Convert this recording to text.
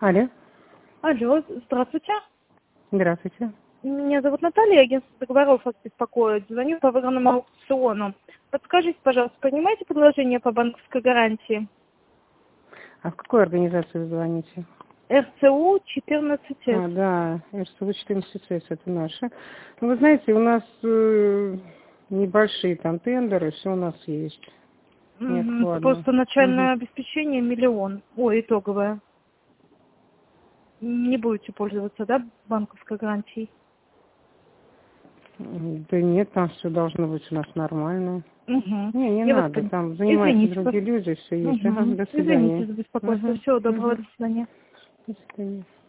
Алло, Алло, здравствуйте. здравствуйте. Меня зовут Наталья, агентство договоров вас беспокоит. Звоню по выигранному аукциону. Подскажите, пожалуйста, понимаете предложение по банковской гарантии? А в какую организацию вы звоните? РЦУ 14С. Да, РСУ 14С, это наша. Ну, вы знаете, у нас небольшие там тендеры, все у нас есть. Неоткладно. Просто начальное обеспечение 1 000 000. Ой, итоговое. Не будете пользоваться, да, банковской гарантией? Да нет, там все должно быть у нас нормально. Угу. Не Я вас надо, поняла. там занимаются Извините. другие люди, все есть. Ага, до Извините свидания. за беспокойство. Всего доброго, до свидания. До свидания.